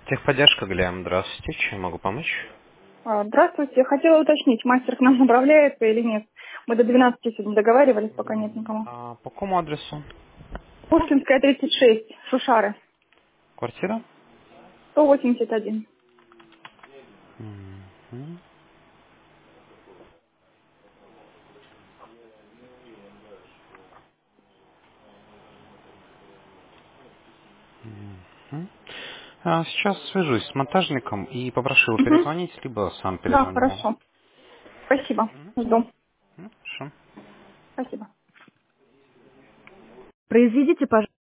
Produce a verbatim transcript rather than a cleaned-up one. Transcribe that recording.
Техподдержка, Глеб, здравствуйте. Чем могу помочь? А, Здравствуйте. Я хотела уточнить, мастер к нам направляется или нет. Мы до двенадцати сегодня договаривались, пока нет никого. А по какому адресу? Пушкинская, тридцать шесть, Шушары, Квартира? сто восемьдесят один. Мгм. Мгм. А, Сейчас свяжусь с монтажником и попрошу его Угу. перезвонить, либо сам Да, перезвоню вам. хорошо. Спасибо. Мгм. Жду. Ну, хорошо. Спасибо. Произведите, пожалуйста.